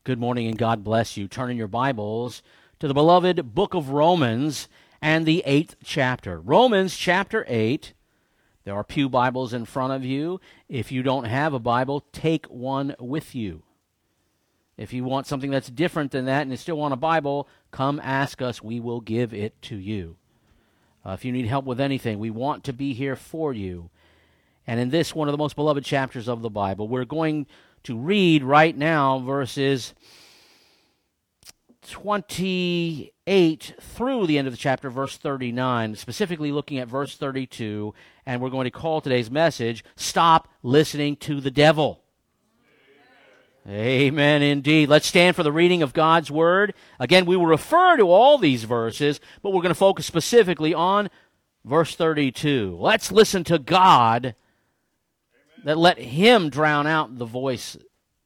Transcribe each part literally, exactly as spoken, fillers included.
Good morning and God bless you. Turn in your Bibles to the beloved book of Romans and the eighth chapter. Romans chapter eight. There are pew Bibles in front of you. If you don't have a Bible, take one with you. If you want something that's different than that and you still want a Bible, come ask us. We will give it to you. Uh, if you need help with anything, we want to be here for you. And in this, one of the most beloved chapters of the Bible, we're going to read right now verses twenty-eight through the end of the chapter, verse thirty-nine, specifically looking at verse thirty-two, and we're going to call today's message, Stop Listening to the Devil. Amen. Amen indeed. Let's stand for the reading of God's Word. Again, we will refer to all these verses, but we're going to focus specifically on verse thirty-two. Let's listen to God, that let Him drown out the voice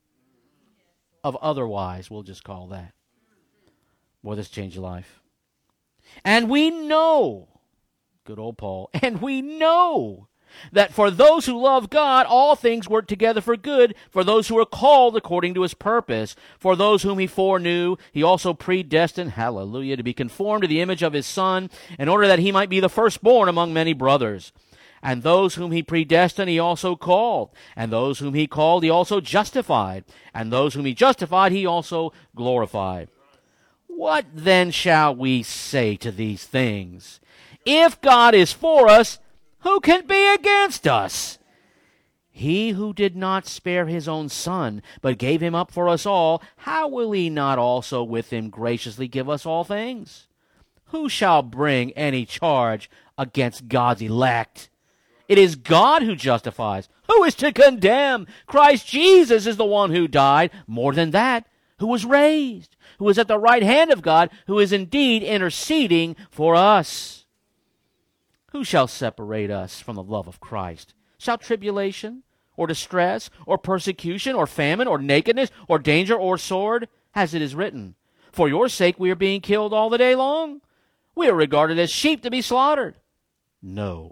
of otherwise, we'll just call that. Boy, this changed your life. And we know, good old Paul, and we know that for those who love God, all things work together for good, for those who are called according to His purpose. For those whom He foreknew, He also predestined, hallelujah, to be conformed to the image of His Son, in order that He might be the firstborn among many brothers. And those whom He predestined, He also called. And those whom He called, He also justified. And those whom He justified, He also glorified. What then shall we say to these things? If God is for us, who can be against us? He who did not spare His own Son, but gave Him up for us all, how will He not also with Him graciously give us all things? Who shall bring any charge against God's elect? It is God who justifies. Who is to condemn? Christ Jesus is the one who died. More than that, who was raised, who is at the right hand of God, who is indeed interceding for us. Who shall separate us from the love of Christ? Shall tribulation, or distress, or persecution, or famine, or nakedness, or danger, or sword? As it is written, for your sake we are being killed all the day long. We are regarded as sheep to be slaughtered. No.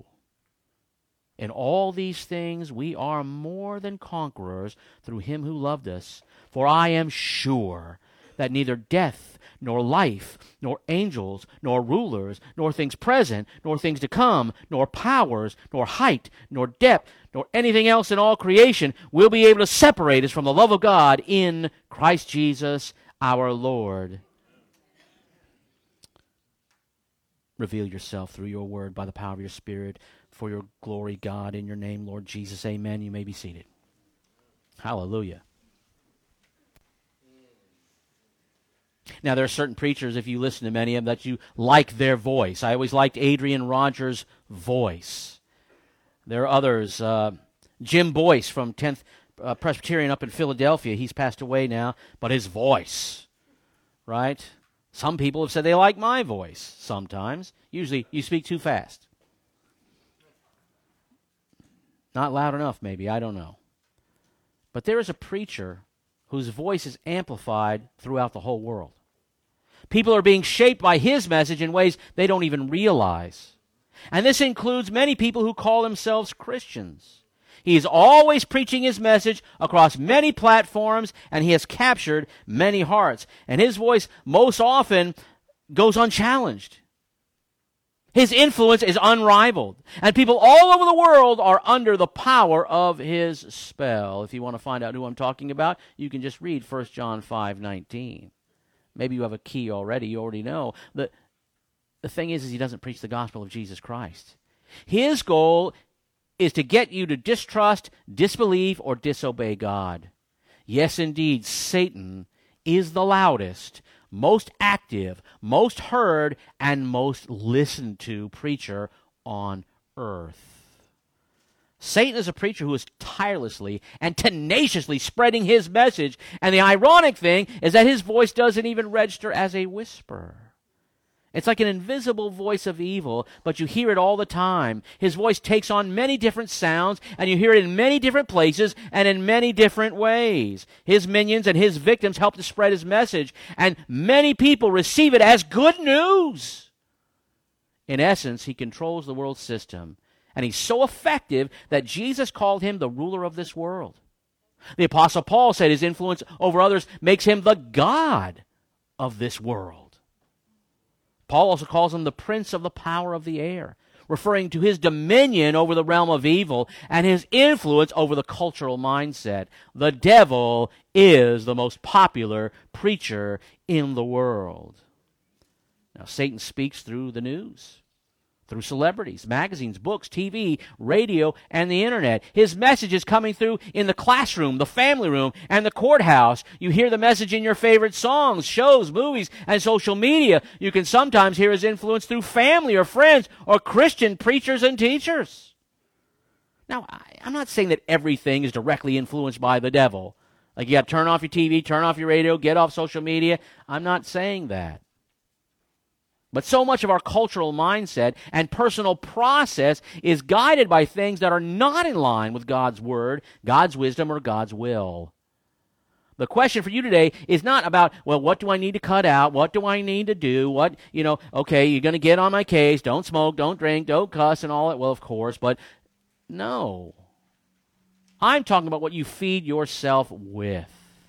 In all these things we are more than conquerors through Him who loved us. For I am sure that neither death, nor life, nor angels, nor rulers, nor things present, nor things to come, nor powers, nor height, nor depth, nor anything else in all creation will be able to separate us from the love of God in Christ Jesus our Lord. Reveal yourself through your word by the power of your Spirit, for your glory, God, in your name, Lord Jesus. Amen. You may be seated. Hallelujah. Now, there are certain preachers, if you listen to many of them, that you like their voice. I always liked Adrian Rogers' voice. There are others. Uh, Jim Boyce from tenth uh, Presbyterian up in Philadelphia. He's passed away now, but his voice, right? Some people have said they like my voice sometimes. Usually, you speak too fast. Not loud enough, maybe. I don't know. But there is a preacher whose voice is amplified throughout the whole world. People are being shaped by his message in ways they don't even realize. And this includes many people who call themselves Christians. He is always preaching his message across many platforms, and he has captured many hearts. And his voice most often goes unchallenged. His influence is unrivaled, and people all over the world are under the power of his spell. If you want to find out who I'm talking about, you can just read First John five nineteen. Maybe you have a key already, you already know. The, the thing is, is he doesn't preach the gospel of Jesus Christ. His goal is to get you to distrust, disbelieve, or disobey God. Yes, indeed, Satan is the loudest, most active, most heard, and most listened to preacher on earth. Satan is a preacher who is tirelessly and tenaciously spreading his message, and the ironic thing is that his voice doesn't even register as a whisper. It's like an invisible voice of evil, but you hear it all the time. His voice takes on many different sounds, and you hear it in many different places and in many different ways. His minions and his victims help to spread his message, and many people receive it as good news. In essence, he controls the world system, and he's so effective that Jesus called him the ruler of this world. The Apostle Paul said his influence over others makes him the god of this world. Paul also calls him the prince of the power of the air, referring to his dominion over the realm of evil and his influence over the cultural mindset. The devil is the most popular preacher in the world. Now, Satan speaks through the news, through celebrities, magazines, books, T V, radio, and the internet. His message is coming through in the classroom, the family room, and the courthouse. You hear the message in your favorite songs, shows, movies, and social media. You can sometimes hear his influence through family or friends or Christian preachers and teachers. Now, I, I'm not saying that everything is directly influenced by the devil. Like you got to turn off your T V, turn off your radio, get off social media. I'm not saying that. But so much of our cultural mindset and personal process is guided by things that are not in line with God's word, God's wisdom, or God's will. The question for you today is not about, well, what do I need to cut out? What do I need to do? What, you know, okay, you're going to get on my case. Don't smoke, don't drink, don't cuss and all that. Well, of course, but no. I'm talking about what you feed yourself with.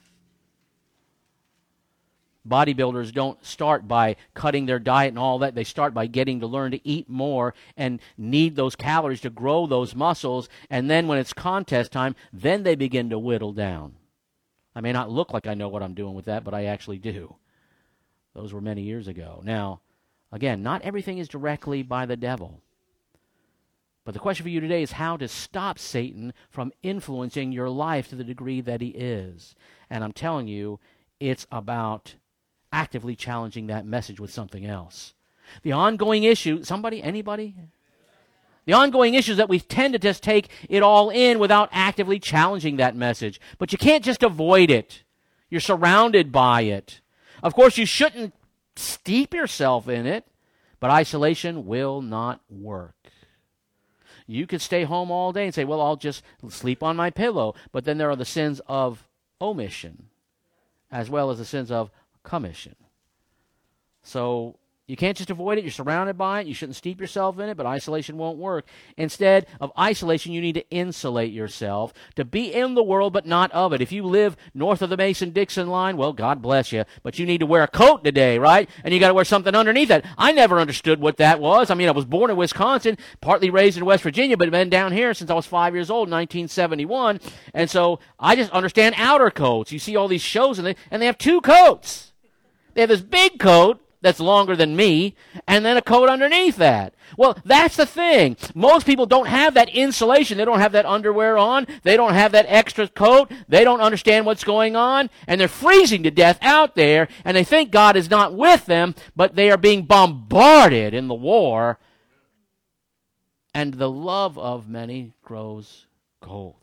Bodybuilders don't start by cutting their diet and all that. They start by getting to learn to eat more and need those calories to grow those muscles. And then when it's contest time, then they begin to whittle down. I may not look like I know what I'm doing with that, but I actually do. Those were many years ago. Now, again, not everything is directly by the devil. But the question for you today is how to stop Satan from influencing your life to the degree that he is. And I'm telling you, it's about actively challenging that message with something else. The ongoing issue, somebody, anybody? The ongoing issue is that we tend to just take it all in without actively challenging that message. But you can't just avoid it. You're surrounded by it. Of course, you shouldn't steep yourself in it, but isolation will not work. You could stay home all day and say, well, I'll just sleep on my pillow. But then there are the sins of omission, as well as the sins of commission. So you can't just avoid it. You're surrounded by it. You shouldn't steep yourself in it, but isolation won't work. Instead of isolation, you need to insulate yourself, to be in the world but not of it. If you live north of the Mason-Dixon line, well, God bless you, but you need to wear a coat today, right? And you got to wear something underneath that. I never understood what that was. I mean, I was born in Wisconsin, partly raised in West Virginia, but been down here since I was five years old, nineteen seventy-one. And so I just understand outer coats. You see all these shows, and they, and they have two coats. They have this big coat that's longer than me, and then a coat underneath that. Well, that's the thing. Most people don't have that insulation. They don't have that underwear on. They don't have that extra coat. They don't understand what's going on, and they're freezing to death out there, and they think God is not with them, but they are being bombarded in the war, and the love of many grows cold.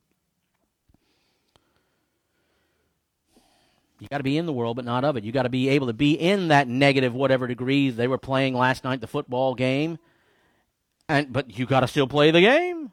You got to be in the world, but not of it. You got to be able to be in that negative whatever degrees they were playing last night, the football game, and but you got to still play the game,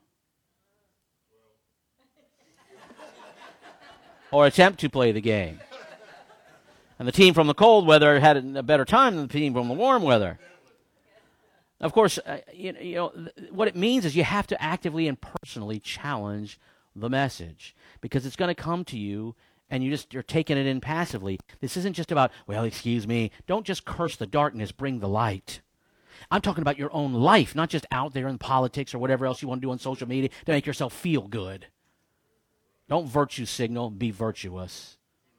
or attempt to play the game. And the team from the cold weather had a better time than the team from the warm weather. Of course, uh, you, you know th- what it means is you have to actively and personally challenge the message, because it's going to come to you. And you just, you're taking it in passively. This isn't just about, well, excuse me. Don't just curse the darkness, bring the light. I'm talking about your own life, not just out there in politics or whatever else you want to do on social media to make yourself feel good. Don't virtue signal, be virtuous.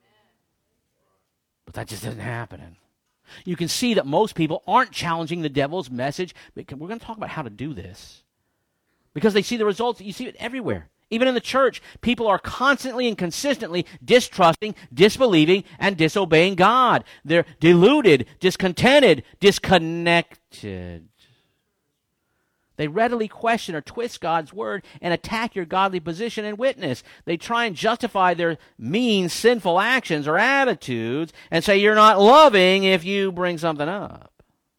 But that just isn't happening. You can see that most people aren't challenging the devil's message. We're going to talk about how to do this, because they see the results. You see it everywhere. Even in the church, people are constantly and consistently distrusting, disbelieving, and disobeying God. They're deluded, discontented, disconnected. They readily question or twist God's word and attack your godly position and witness. They try and justify their mean, sinful actions or attitudes and say you're not loving if you bring something up.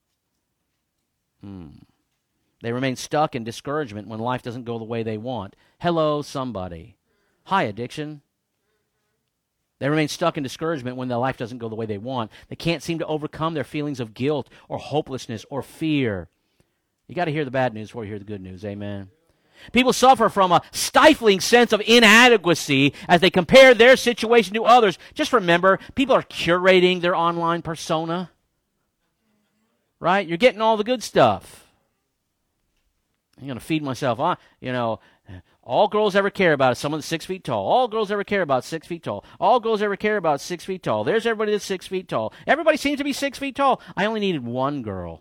Hmm. They remain stuck in discouragement when life doesn't go the way they want. Hello, somebody. Hi, addiction. They remain stuck in discouragement when their life doesn't go the way they want. They can't seem to overcome their feelings of guilt or hopelessness or fear. You got to hear the bad news before you hear the good news. Amen. People suffer from a stifling sense of inadequacy as they compare their situation to others. Just remember, people are curating their online persona. Right? You're getting all the good stuff. I'm going to feed myself on, you know, all girls ever care about is someone that's six feet tall. All girls ever care about is six feet tall. All girls ever care about is six feet tall. There's everybody that's six feet tall. Everybody seems to be six feet tall. I only needed one girl.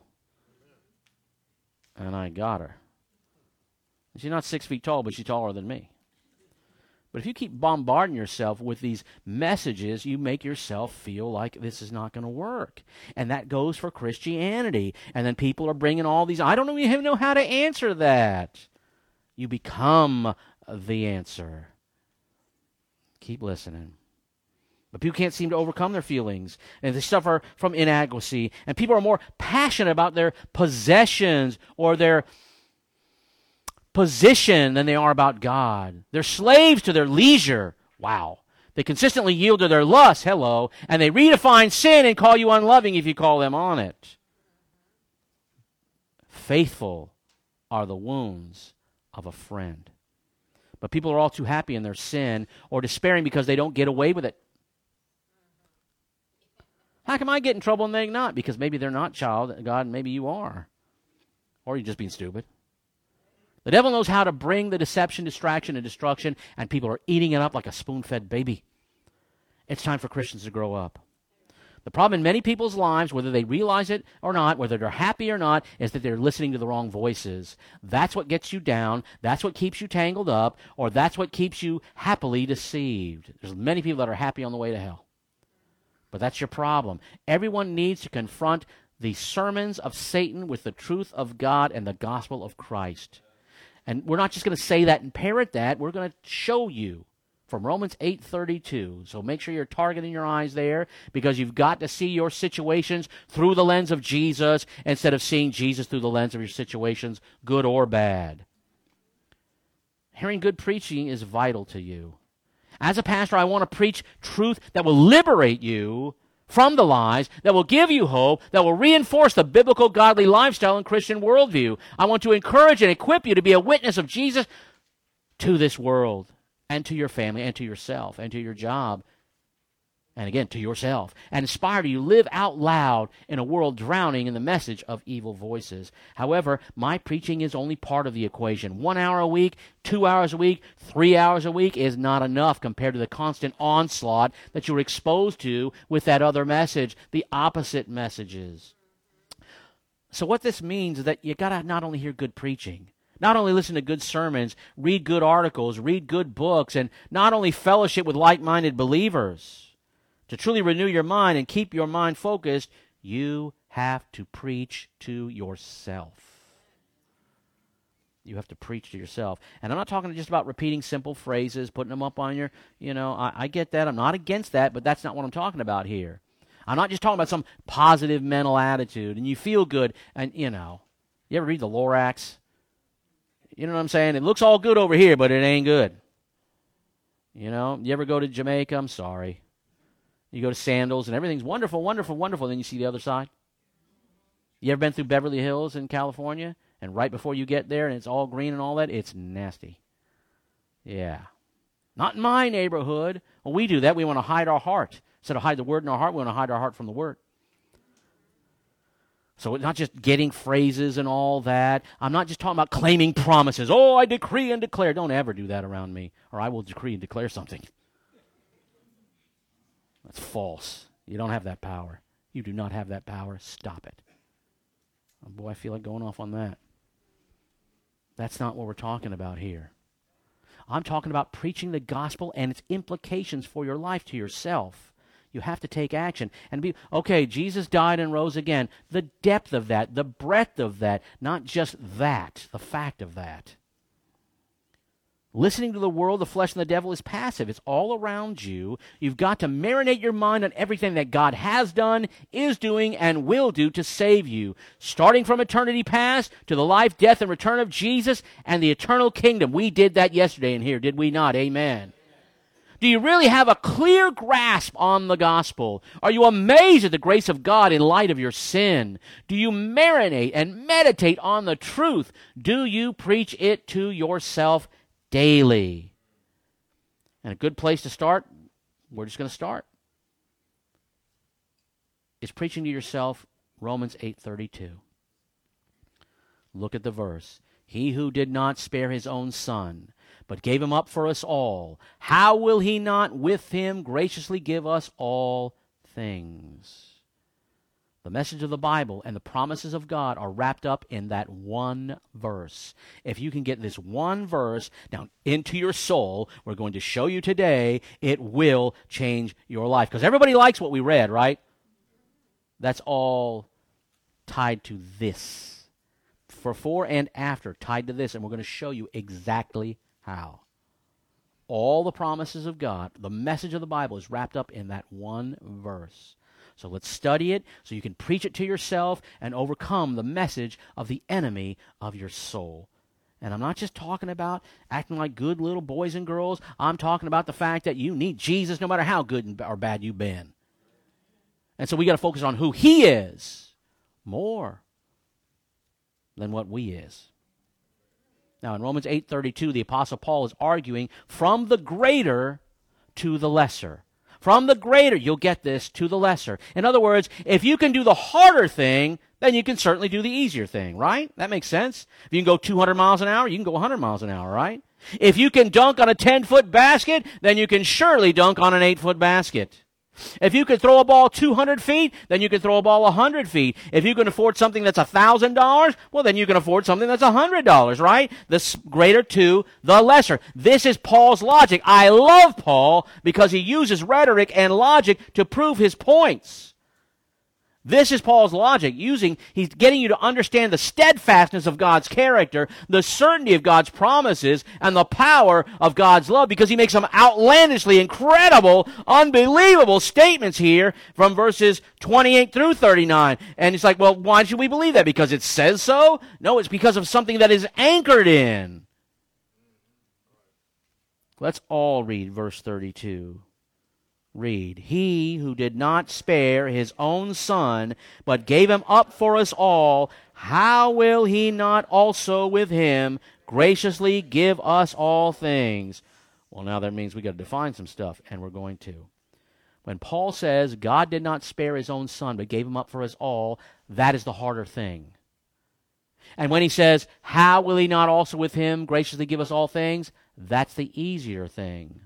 And I got her. She's not six feet tall, but she's taller than me. But if you keep bombarding yourself with these messages, you make yourself feel like this is not going to work. And that goes for Christianity. And then people are bringing all these, I don't even know how to answer that. You become the answer. Keep listening. But people can't seem to overcome their feelings, and they suffer from inadequacy. And people are more passionate about their possessions or their position than they are about God. They're slaves to their leisure. Wow. They consistently yield to their lust. Hello. And they redefine sin and call you unloving if you call them on it. Faithful are the wounds of a friend. But people are all too happy in their sin or despairing because they don't get away with it. How come I get in trouble and they not? Because maybe they're not child of God, and maybe you are. Or you're just being stupid. The devil knows how to bring the deception, distraction, and destruction, and people are eating it up like a spoon-fed baby. It's time for Christians to grow up. The problem in many people's lives, whether they realize it or not, whether they're happy or not, is that they're listening to the wrong voices. That's what gets you down. That's what keeps you tangled up, or that's what keeps you happily deceived. There's many people that are happy on the way to hell. But that's your problem. Everyone needs to confront the sermons of Satan with the truth of God and the gospel of Christ. And we're not just going to say that and parrot that. We're going to show you from Romans eight thirty-two. So make sure you're targeting your eyes there, because you've got to see your situations through the lens of Jesus instead of seeing Jesus through the lens of your situations, good or bad. Hearing good preaching is vital to you. As a pastor, I want to preach truth that will liberate you from the lies, that will give you hope, that will reinforce the biblical, godly lifestyle and Christian worldview. I want to encourage and equip you to be a witness of Jesus to this world, and to your family, and to yourself, and to your job, and again, to yourself, and inspire you to live out loud in a world drowning in the message of evil voices. However, my preaching is only part of the equation. One hour a week, two hours a week, three hours a week is not enough compared to the constant onslaught that you're exposed to with that other message, the opposite messages. So what this means is that you got to not only hear good preaching, not only listen to good sermons, read good articles, read good books, and not only fellowship with like-minded believers. To truly renew your mind and keep your mind focused, you have to preach to yourself. You have to preach to yourself. And I'm not talking just about repeating simple phrases, putting them up on your, you know, I, I get that. I'm not against that, but that's not what I'm talking about here. I'm not just talking about some positive mental attitude and you feel good. And, you know, you ever read the Lorax? You know what I'm saying? It looks all good over here, but it ain't good. You know, you ever go to Jamaica? I'm sorry. You go to Sandals and everything's wonderful, wonderful, wonderful. Then you see the other side. You ever been through Beverly Hills in California? And right before you get there and it's all green and all that, it's nasty. Yeah. Not in my neighborhood. When we do that, we want to hide our heart. Instead of hide the word in our heart, we want to hide our heart from the word. So it's not just getting phrases and all that. I'm not just talking about claiming promises. Oh, I decree and declare. Don't ever do that around me, or I will decree and declare something. That's false. You don't have that power. You do not have that power. Stop it. Oh boy, I feel like going off on that. That's not what we're talking about here. I'm talking about preaching the gospel and its implications for your life to yourself. You have to take action and be, okay, Jesus died and rose again. The depth of that, the breadth of that, not just that, the fact of that. Listening to the world, the flesh, and the devil is passive. It's all around you. You've got to marinate your mind on everything that God has done, is doing, and will do to save you. Starting from eternity past to the life, death, and return of Jesus and the eternal kingdom. We did that yesterday in here, did we not? Amen. Do you really have a clear grasp on the gospel? Are you amazed at the grace of God in light of your sin? Do you marinate and meditate on the truth? Do you preach it to yourself daily? And a good place to start, we're just going to start, is preaching to yourself Romans eight thirty-two. Look at the verse. He who did not spare his own son, but gave him up for us all, how will he not with him graciously give us all things? The message of the Bible and the promises of God are wrapped up in that one verse. If you can get this one verse down into your soul, we're going to show you today, it will change your life. Because everybody likes what we read, right? That's all tied to this. Before and after, tied to this, and we're going to show you exactly how. All the promises of God, the message of the Bible is wrapped up in that one verse. So let's study it so you can preach it to yourself and overcome the message of the enemy of your soul. And I'm not just talking about acting like good little boys and girls. I'm talking about the fact that you need Jesus no matter how good or bad you've been. And so we got to focus on who he is more than what we is. Now, in Romans eight thirty-two, the Apostle Paul is arguing from the greater to the lesser. From the greater, you'll get this, to the lesser. In other words, if you can do the harder thing, then you can certainly do the easier thing, right? That makes sense. If you can go two hundred miles an hour, you can go one hundred miles an hour, right? If you can dunk on a ten-foot basket, then you can surely dunk on an eight-foot basket. If you can throw a ball two hundred feet, then you can throw a ball one hundred feet. If you can afford something that's one thousand dollars, well, then you can afford something that's one hundred dollars, right? The greater to the lesser. This is Paul's logic. I love Paul because he uses rhetoric and logic to prove his points. This is Paul's logic, using, he's getting you to understand the steadfastness of God's character, the certainty of God's promises, and the power of God's love, because he makes some outlandishly incredible, unbelievable statements here from verses twenty-eight through thirty-nine. And it's like, well, why should we believe that? Because it says so? No, it's because of something that is anchored in. Let's all read verse thirty-two. Read, he who did not spare his own son, but gave him up for us all, how will he not also with him graciously give us all things? Well, now that means we got to define some stuff, and we're going to. When Paul says God did not spare his own son, but gave him up for us all, that is the harder thing. And when he says, how will he not also with him graciously give us all things? That's the easier thing.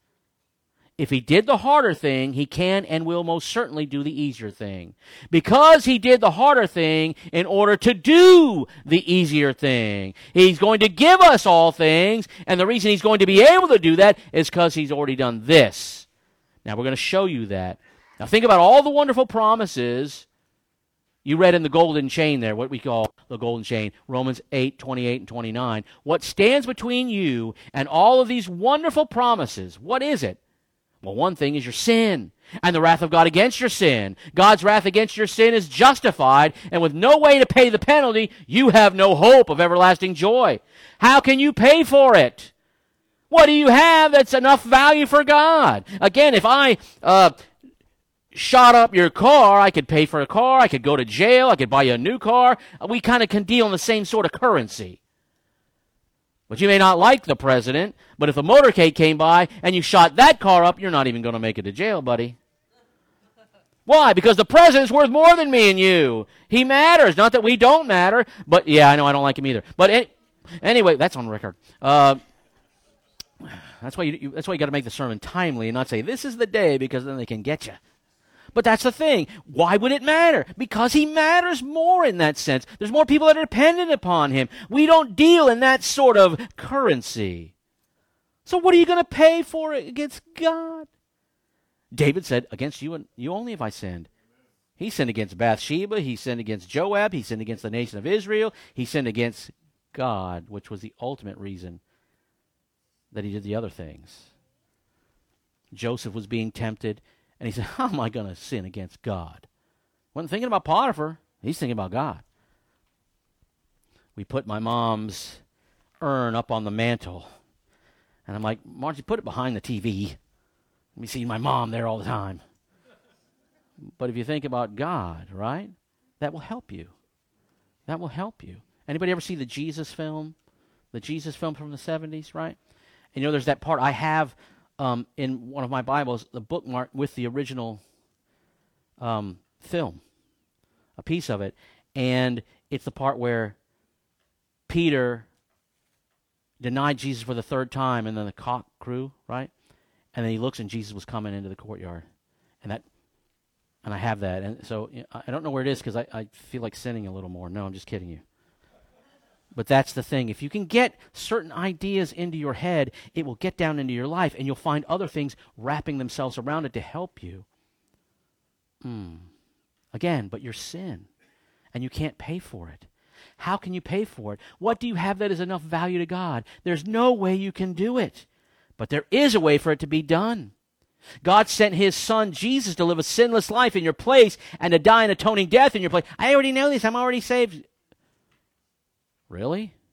If he did the harder thing, he can and will most certainly do the easier thing. Because he did the harder thing in order to do the easier thing. He's going to give us all things, and the reason he's going to be able to do that is because he's already done this. Now, we're going to show you that. Now, think about all the wonderful promises you read in the golden chain there, what we call the golden chain, Romans eight, twenty-eight, and twenty-nine. What stands between you and all of these wonderful promises? What is it? Well, one thing is your sin and the wrath of God against your sin. God's wrath against your sin is justified, and with no way to pay the penalty, you have no hope of everlasting joy. How can you pay for it? What do you have that's enough value for God? Again, if I uh, shot up your car, I could pay for a car, I could go to jail, I could buy you a new car. We kind of can deal in the same sort of currency. But you may not like the president, but if a motorcade came by and you shot that car up, you're not even going to make it to jail, buddy. Why? Because the president's worth more than me and you. He matters. Not that we don't matter, but yeah, I know I don't like him either. But any, anyway, that's on record. Uh, that's why you, you that's why you got to make the sermon timely and not say this is the day, because then they can get you. But that's the thing. Why would it matter? Because he matters more in that sense. There's more people that are dependent upon him. We don't deal in that sort of currency. So what are you going to pay for it against God? David said, against you and you only have I sinned. He sinned against Bathsheba. He sinned against Joab. He sinned against the nation of Israel. He sinned against God, which was the ultimate reason that he did the other things. Joseph was being tempted. And he said, how am I going to sin against God? Wasn't thinking about Potiphar. He's thinking about God. We put my mom's urn up on the mantle. And I'm like, Margie, put it behind the T V. Let me see my mom there all the time. But if you think about God, right, that will help you. That will help you. Anybody ever see the Jesus film? The Jesus film from the seventies, right? And you know, there's that part I have um, in one of my Bibles, the bookmark with the original um, film, a piece of it. And it's the part where Peter denied Jesus for the third time, and then the cock crew, right? And then he looks, and Jesus was coming into the courtyard. And that, and I have that. And so you know, I don't know where it is because I, I feel like sinning a little more. No, I'm just kidding you. But that's the thing. If you can get certain ideas into your head, it will get down into your life, and you'll find other things wrapping themselves around it to help you. Mm. Again, but your sin, and you can't pay for it. How can you pay for it? What do you have that is enough value to God? There's no way you can do it. But there is a way for it to be done. God sent his son, Jesus, to live a sinless life in your place and to die an atoning death in your place. I already know this. I'm already saved. Really?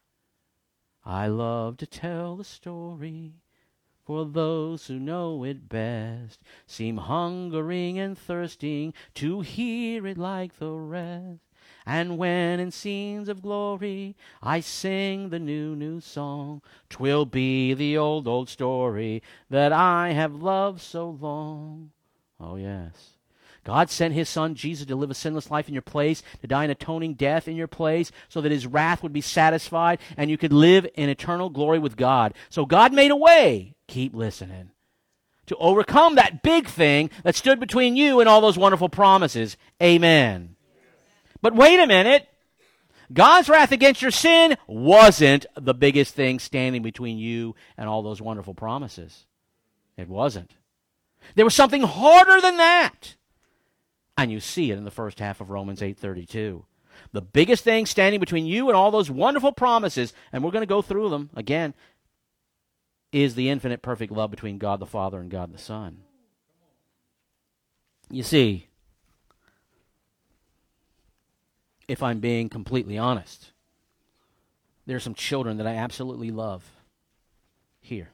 I love to tell the story, for those who know it best seem hungering and thirsting to hear it like the rest. And when in scenes of glory I sing the new, new song, 'twill be the old, old story that I have loved so long. Oh, yes. God sent his son, Jesus, to live a sinless life in your place, to die an atoning death in your place, so that his wrath would be satisfied and you could live in eternal glory with God. So God made a way. Keep listening. To overcome that big thing that stood between you and all those wonderful promises. Amen. But wait a minute. God's wrath against your sin wasn't the biggest thing standing between you and all those wonderful promises. It wasn't. There was something harder than that. And you see it in the first half of Romans eight thirty-two. The biggest thing standing between you and all those wonderful promises, and we're going to go through them again, is the infinite perfect love between God the Father and God the Son. You see, if I'm being completely honest, there are some children that I absolutely love here.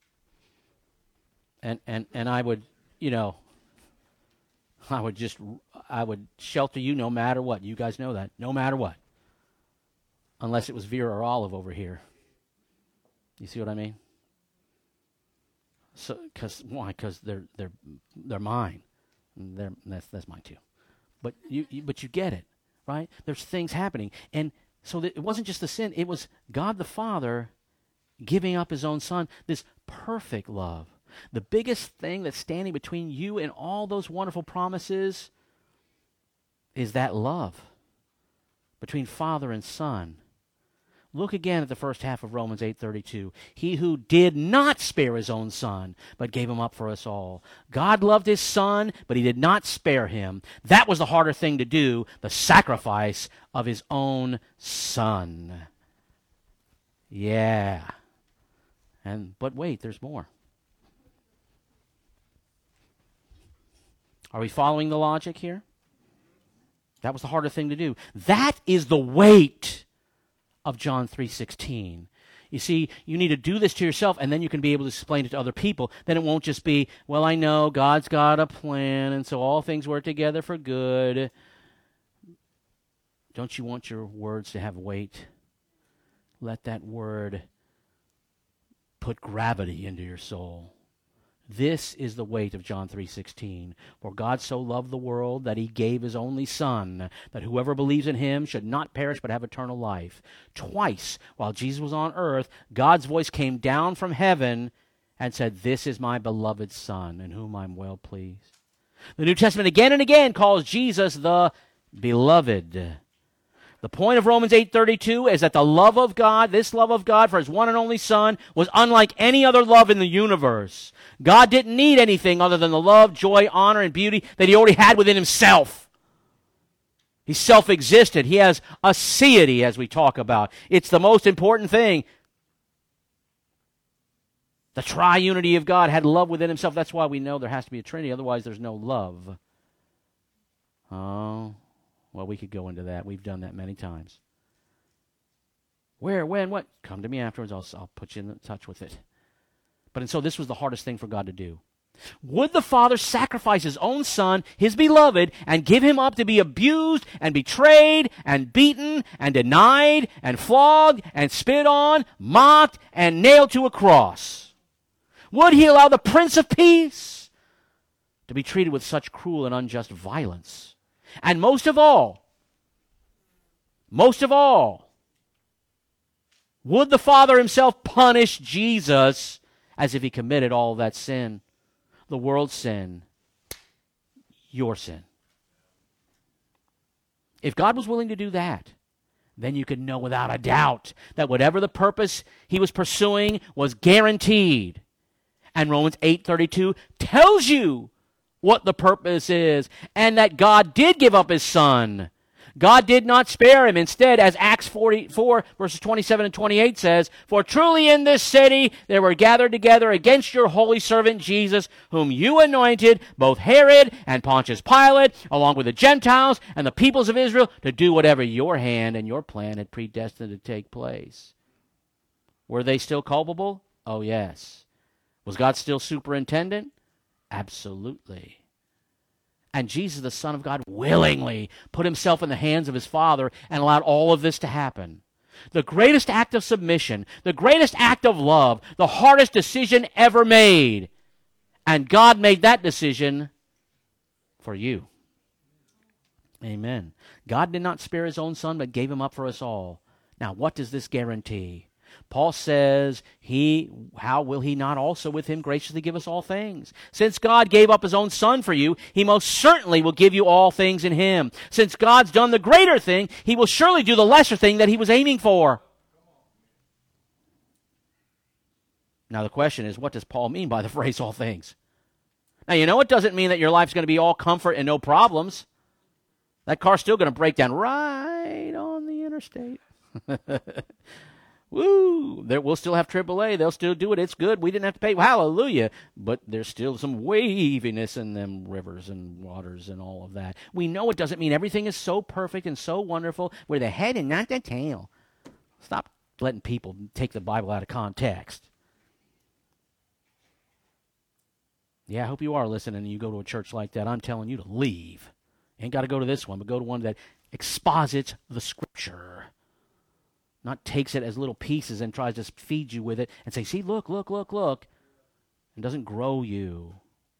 And and and I would, you know, I would just, I would shelter you no matter what. You guys know that. No matter what. Unless it was Vera or Olive over here. You see what I mean? So, cause why? Because they're they're they're mine. They're, that's that's mine too. But you, you but you get it, right? There's things happening, and so that it wasn't just the sin. It was God the Father giving up his own Son. This perfect love. The biggest thing that's standing between you and all those wonderful promises is that love between Father and Son. Look again at the first half of Romans eight thirty-two. He who did not spare his own Son, but gave him up for us all. God loved his Son, but he did not spare him. That was the harder thing to do, the sacrifice of his own Son. Yeah. And but wait, there's more. Are we following the logic here? That was the harder thing to do. That is the weight of John three sixteen. You see, you need to do this to yourself, and then you can be able to explain it to other people. Then it won't just be, well, I know God's got a plan, and so all things work together for good. Don't you want your words to have weight? Let that word put gravity into your soul. This is the weight of John three sixteen. For God so loved the world that he gave his only Son, that whoever believes in him should not perish but have eternal life. Twice, while Jesus was on earth, God's voice came down from heaven and said, "This is my beloved Son, in whom I'm well pleased." The New Testament again and again calls Jesus the Beloved. The point of Romans eight thirty-two is that the love of God, this love of God for his one and only Son, was unlike any other love in the universe. God didn't need anything other than the love, joy, honor, and beauty that he already had within himself. He's self-existent. He has a aseity, as we talk about. It's the most important thing. The triunity of God had love within himself. That's why we know there has to be a Trinity. Otherwise, there's no love. Oh, well, we could go into that. We've done that many times. Where, when, what? Come to me afterwards. I'll, I'll put you in touch with it. But and so this was the hardest thing for God to do. Would the Father sacrifice his own Son, his beloved, and give him up to be abused and betrayed and beaten and denied and flogged and spit on, mocked and nailed to a cross? Would he allow the Prince of Peace to be treated with such cruel and unjust violence? And most of all, most of all, would the Father himself punish Jesus as if he committed all that sin? The world's sin, your sin. If God was willing to do that, then you could know without a doubt that whatever the purpose he was pursuing was guaranteed. And Romans eight thirty-two tells you what the purpose is, and that God did give up his Son. God did not spare him. Instead, as Acts forty-four, verses twenty-seven and twenty-eight says, "For truly in this city there were gathered together against your holy servant Jesus, whom you anointed, both Herod and Pontius Pilate, along with the Gentiles and the peoples of Israel, to do whatever your hand and your plan had predestined to take place." Were they still culpable? Oh, yes. Was God still superintendent? Absolutely. And Jesus, the Son of God, willingly put himself in the hands of his Father and allowed all of this to happen. The greatest act of submission, the greatest act of love, the hardest decision ever made. And God made that decision for you. Amen. God did not spare his own Son, but gave him up for us all. Now, what does this guarantee? Paul says, "He, how will he not also with him graciously give us all things?" Since God gave up his own Son for you, he most certainly will give you all things in him. Since God's done the greater thing, he will surely do the lesser thing that he was aiming for. Now the question is, what does Paul mean by the phrase all things? Now, you know, it doesn't mean that your life's going to be all comfort and no problems. That car's still going to break down right on the interstate. Woo! There, we'll still have triple A. They'll still do it. It's good. We didn't have to pay. Hallelujah. But there's still some waviness in them rivers and waters and all of that. We know it doesn't mean everything is so perfect and so wonderful. We're the head and not the tail. Stop letting people take the Bible out of context. Yeah, I hope you are listening and you go to a church like that. I'm telling you to leave. You ain't got to go to this one, but go to one that exposits the Scripture. Not takes it as little pieces and tries to feed you with it and say, see, look, look, look, look, and doesn't grow you.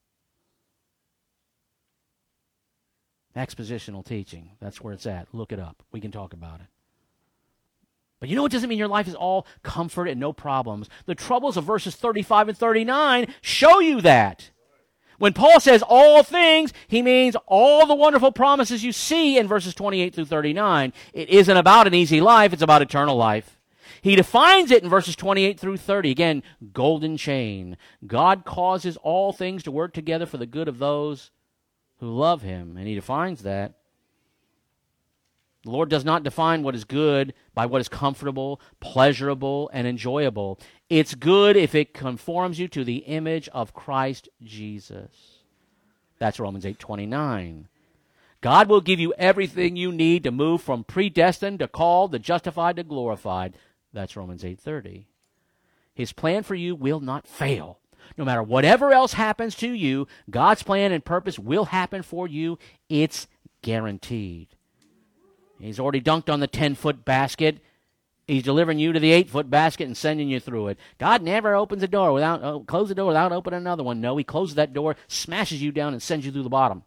Expositional teaching, that's where it's at. Look it up. We can talk about it. But you know, it doesn't mean your life is all comfort and no problems. The troubles of verses thirty-five and thirty-nine show you that. When Paul says all things, he means all the wonderful promises you see in verses twenty-eight through thirty-nine. It isn't about an easy life, it's about eternal life. He defines it in verses twenty-eight through thirty. Again, golden chain. God causes all things to work together for the good of those who love him. And he defines that. The Lord does not define what is good by what is comfortable, pleasurable, and enjoyable. It's good if it conforms you to the image of Christ Jesus. That's Romans eight twenty-nine. God will give you everything you need to move from predestined to called to justified to glorified. That's Romans eight thirty. His plan for you will not fail. No matter whatever else happens to you, God's plan and purpose will happen for you. It's guaranteed. He's already dunked on the ten-foot basket. He's delivering you to the eight-foot basket and sending you through it. God never opens a door without, oh, close the door without opening another one. No, he closes that door, smashes you down, and sends you through the bottom.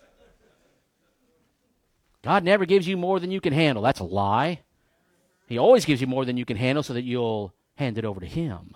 God never gives you more than you can handle. That's a lie. He always gives you more than you can handle so that you'll hand it over to him.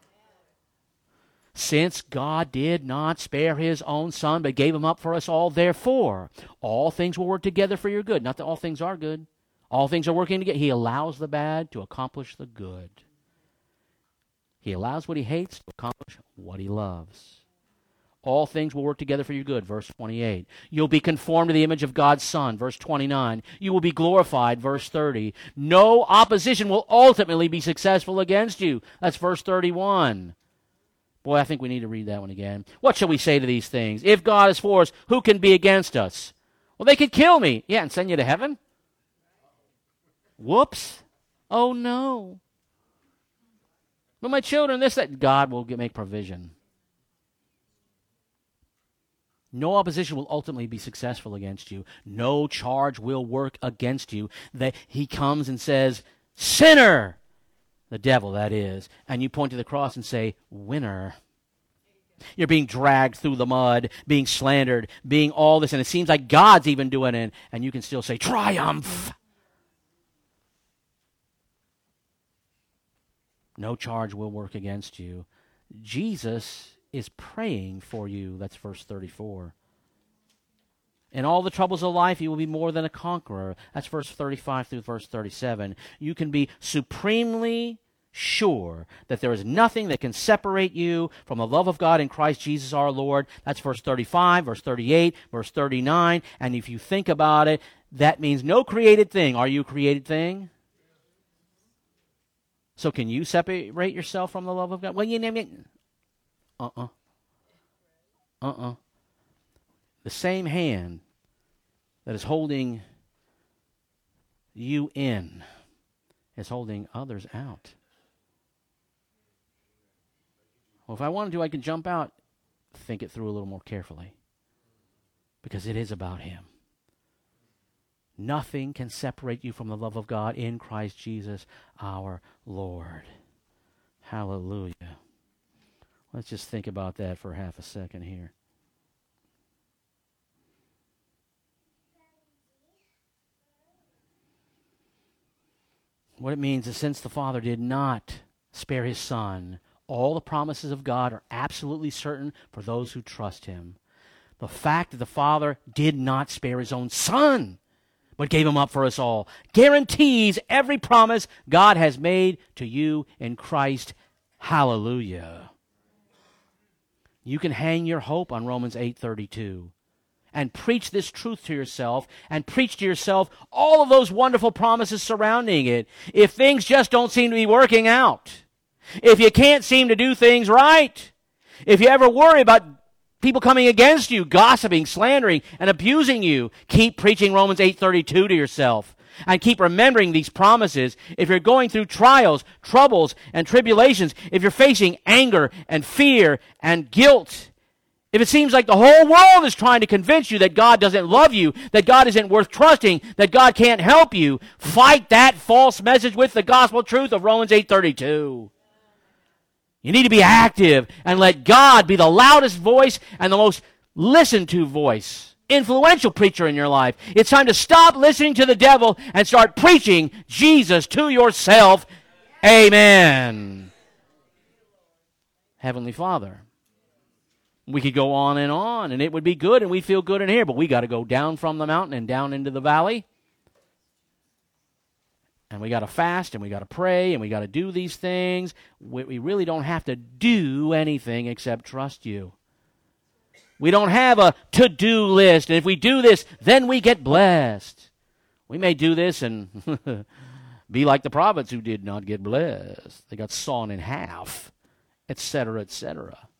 Since God did not spare his own Son, but gave him up for us all, therefore, all things will work together for your good. Not that all things are good. All things are working together. He allows the bad to accomplish the good. He allows what he hates to accomplish what he loves. All things will work together for your good, verse twenty-eight. You'll be conformed to the image of God's Son, verse twenty-nine. You will be glorified, verse thirty. No opposition will ultimately be successful against you. That's verse thirty-one. Boy, I think we need to read that one again. What shall we say to these things? If God is for us, who can be against us? Well, they could kill me. Yeah, and send you to heaven? Whoops. Oh, no. But my children, this, that. God will get, make provision. No opposition will ultimately be successful against you. No charge will work against you. That he comes and says, sinner, the devil that is, and you point to the cross and say, winner. You're being dragged through the mud, being slandered, being all this, and it seems like God's even doing it, and you can still say, triumph. No charge will work against you. Jesus is praying for you. That's verse thirty-four. In all the troubles of life, you will be more than a conqueror. That's verse thirty-five through verse thirty-seven. You can be supremely sure that there is nothing that can separate you from the love of God in Christ Jesus our Lord. That's verse thirty-five, verse thirty-eight, verse thirty-nine. And if you think about it, that means no created thing. Are you a created thing? So can you separate yourself from the love of God? Well, you name it. Uh-uh. Uh-uh. The same hand that is holding you in is holding others out. Well, if I wanted to, I could jump out, think it through a little more carefully. Because it is about him. Nothing can separate you from the love of God in Christ Jesus our Lord. Hallelujah. Let's just think about that for half a second here. What it means is since the Father did not spare his Son, all the promises of God are absolutely certain for those who trust him. The fact that the Father did not spare his own Son, but gave him up for us all, guarantees every promise God has made to you in Christ. Hallelujah. You can hang your hope on Romans eight thirty-two and preach this truth to yourself and preach to yourself all of those wonderful promises surrounding it. If things just don't seem to be working out, if you can't seem to do things right, if you ever worry about people coming against you, gossiping, slandering, and abusing you, keep preaching Romans eight thirty-two to yourself. And keep remembering these promises. If you're going through trials, troubles, and tribulations, if you're facing anger and fear and guilt, if it seems like the whole world is trying to convince you that God doesn't love you, that God isn't worth trusting, that God can't help you, fight that false message with the gospel truth of Romans eight thirty-two. You need to be active and let God be the loudest voice and the most listened to voice. Influential preacher in your life. It's time to stop listening to the devil and start preaching Jesus to yourself. Amen. Heavenly Father. We could go on and on, and it would be good, and we feel good in here, but we got to go down from the mountain and down into the valley. And we got to fast, and we got to pray, and we got to do these things. We, we really don't have to do anything except trust you. We don't have a to-do list, and if we do this, then we get blessed. We may do this and be like the prophets who did not get blessed. They got sawn in half, et cetera, et cetera.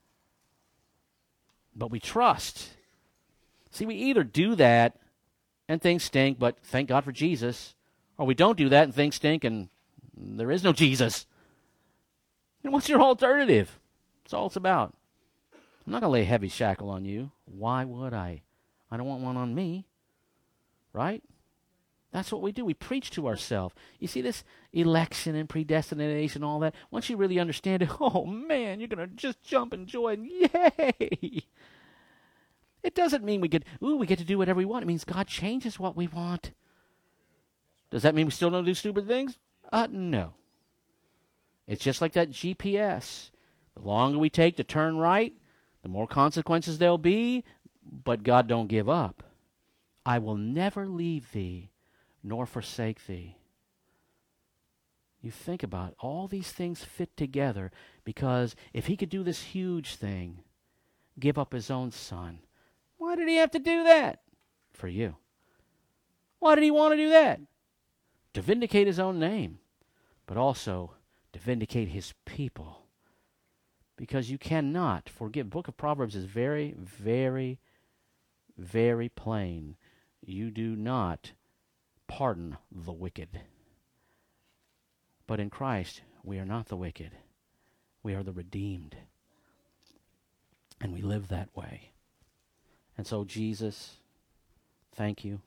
But we trust. See, we either do that and things stink, but thank God for Jesus, or we don't do that and things stink and there is no Jesus. And what's your alternative? That's all it's about. I'm not going to lay a heavy shackle on you. Why would I? I don't want one on me. Right? That's what we do. We preach to ourselves. You see this election and predestination, all that? Once you really understand it, oh man, you're going to just jump in joy and yay! It doesn't mean we get, ooh, we get to do whatever we want. It means God changes what we want. Does that mean we still don't do stupid things? Uh, no. It's just like that G P S. The longer we take to turn right, the more consequences there'll be, but God don't give up. I will never leave thee, nor forsake thee. You think about it, all these things fit together because if he could do this huge thing, give up his own Son, why did he have to do that? For you. Why did he want to do that? To vindicate his own name, but also to vindicate his people. Because you cannot forgive. Book of Proverbs is very, very, very plain. You do not pardon the wicked. But in Christ, we are not the wicked. We are the redeemed. And we live that way. And so, Jesus, thank you.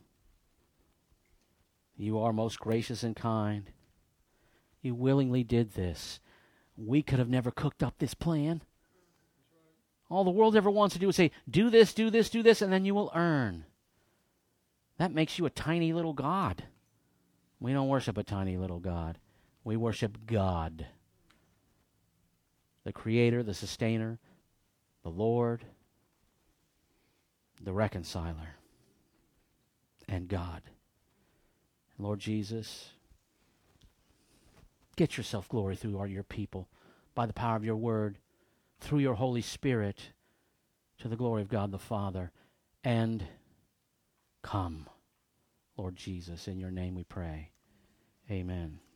You are most gracious and kind. You willingly did this. We could have never cooked up this plan. All the world ever wants to do is say, do this, do this, do this, and then you will earn. That makes you a tiny little God. We don't worship a tiny little God. We worship God, the Creator, the Sustainer, the Lord, the Reconciler, and God. Lord Jesus, get yourself glory through our, your people by the power of your word, through your Holy Spirit, to the glory of God the Father. And come, Lord Jesus, in your name we pray. Amen.